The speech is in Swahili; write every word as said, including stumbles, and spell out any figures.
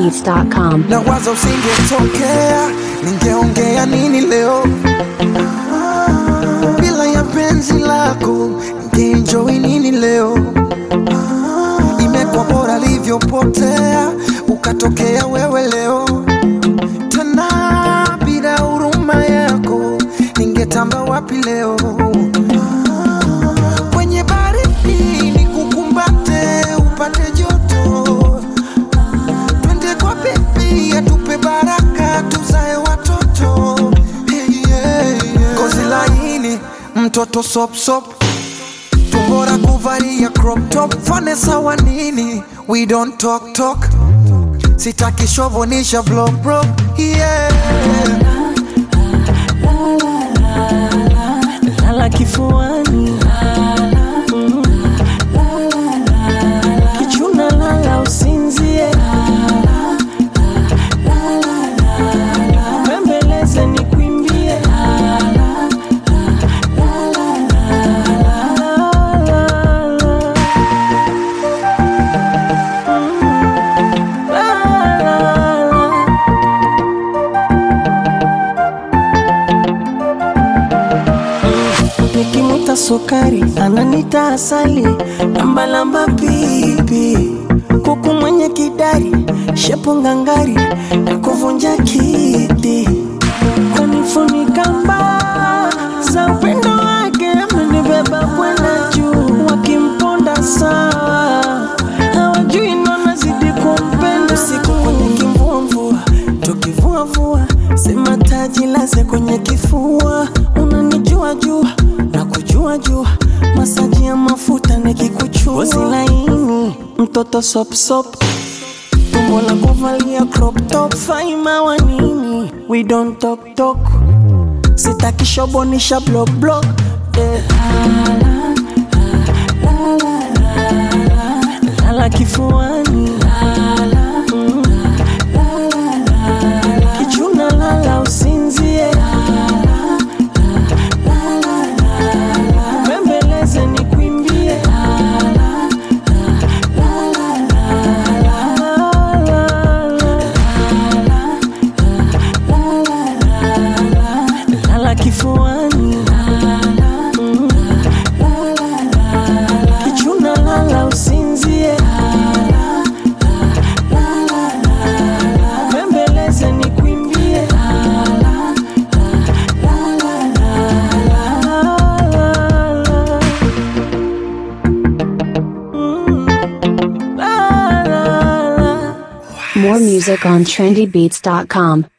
beats dot com. Na wazo usingetokea, ningeongea nini leo? Bila ya penzi lako, ningeenjoy nini leo? Imekuwa bora livyopotea, ukatokea wewe leo. Tena bila huruma yako, ningetamba wapi leo? Kwenye baridi nikukumbate, upate joto. Twende kwa baby, atupe baraka, tuzae watoto. Hey, yeah, yeah. Kozi laini, mtoto sop sop. Tumbora kuvalia crop top. Fane sawa nini, we don't talk talk. Sitaki shovonisha vlog bro. Yeah. Lala kifuani, kichuna lala usinzie, bembeleze nikwimbie. Nikimuta sukari, ananita asali, lamba lamba pipi. Kuku mwenye kidari, shepu ngangari, na kuvunja kiti. Kunifunika mba, za upendo wake, amenibeba kwenda juu. Wakimponda sawa, hawajui nona zidi kumpenda. Siku kwenye kimvua mvua, tukivua vua, sema taji laze kwenye kifua. Unanijua jua, na kujua jua, masaji ya mafuta nikikuchua. Wazi laini, mtoto sop sop, tumbo la kuvalia crop top. Faima wa nini, we don't talk talk. Sitaki shobonisha block block, yeah. Lala kifuani, mm. Kichuna lala usinzie, bembeleze nikwimbie. Lala kifuani, mm. Kichuna lala usinzie, bembeleze nikwimbie. More music on trendy beats dot com.